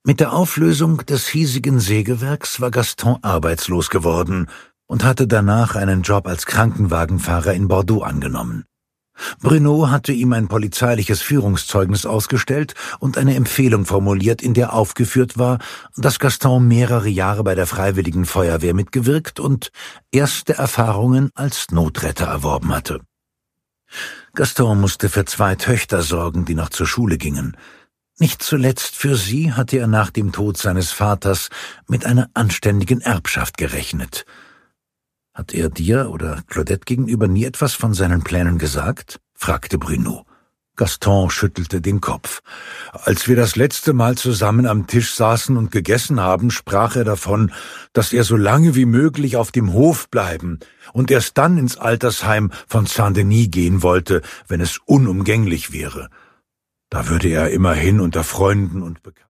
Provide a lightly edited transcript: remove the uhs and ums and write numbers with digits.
Mit der Auflösung des hiesigen Sägewerks war Gaston arbeitslos geworden und hatte danach einen Job als Krankenwagenfahrer in Bordeaux angenommen. Bruno hatte ihm ein polizeiliches Führungszeugnis ausgestellt und eine Empfehlung formuliert, in der aufgeführt war, dass Gaston mehrere Jahre bei der Freiwilligen Feuerwehr mitgewirkt und erste Erfahrungen als Notretter erworben hatte. Gaston musste für 2 Töchter sorgen, die noch zur Schule gingen. Nicht zuletzt für sie hatte er nach dem Tod seines Vaters mit einer anständigen Erbschaft gerechnet. »Hat er dir oder Claudette gegenüber nie etwas von seinen Plänen gesagt?« fragte Bruno. Gaston schüttelte den Kopf. »Als wir das letzte Mal zusammen am Tisch saßen und gegessen haben, sprach er davon, dass er so lange wie möglich auf dem Hof bleiben und erst dann ins Altersheim von Saint-Denis gehen wollte, wenn es unumgänglich wäre. Da würde er immerhin unter Freunden und Bekannten